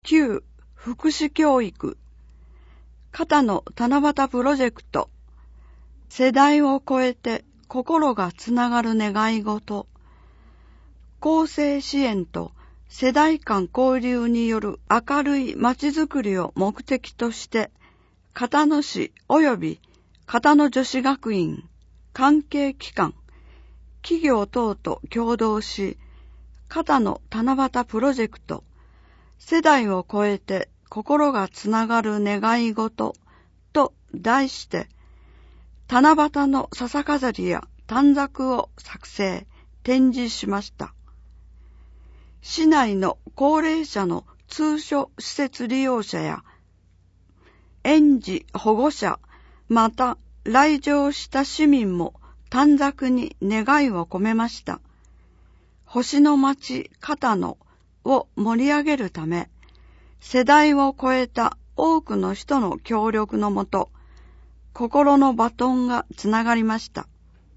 旧福祉教育、肩の七夕プロジェクト、世代を超えて心がつながる願い事、公正支援と世代間交流による明るいまちづくりを目的として、片野市及び片野女子学院、関係機関、企業等と共同し、肩の七夕プロジェクト、世代を超えて心がつながる願い事と題して、七夕の笹飾りや短冊を作成、展示しました。市内の高齢者の通所施設利用者や園児保護者、また来場した市民も短冊に願いを込めました。星の町片野を盛り上げるため、世代を超えた多くの人の協力のもと、心のバトンがつながりました。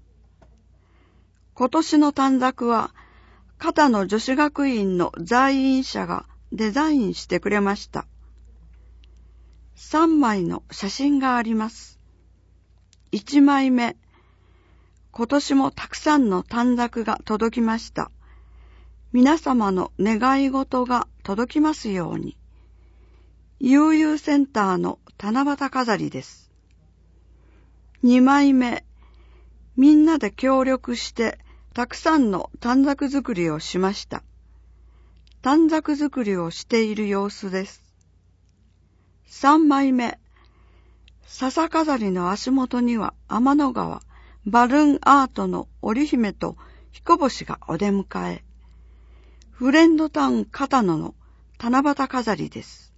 今年の短冊は、片野女子学院の在院者がデザインしてくれました。3枚の写真があります。1枚目、今年もたくさんの短冊が届きました。皆様の願い事が届きますように。悠々センターの七夕飾りです。2枚目、みんなで協力してたくさんの短冊作りをしました。短冊作りをしている様子です。3枚目、笹飾りの足元には天の川、バルーンアートの織姫と彦星がお出迎え。フレンドタウン片野の七夕飾りです。